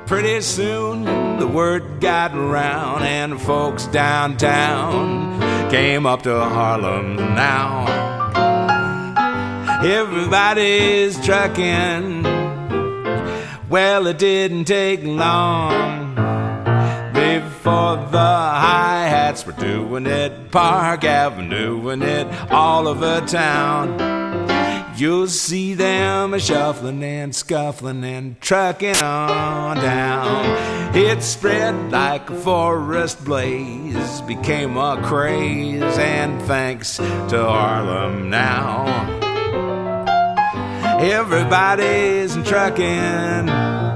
Pretty soon the word got around, and folks downtown came up to Harlem now. Everybody's trucking. Well, it didn't take long before the hi-hats were doing it, Park Avenue and it all over town. You'll see them shuffling and scuffling and trucking on down. It spread like a forest blaze, became a craze, and thanks to Harlem now, everybody's trucking.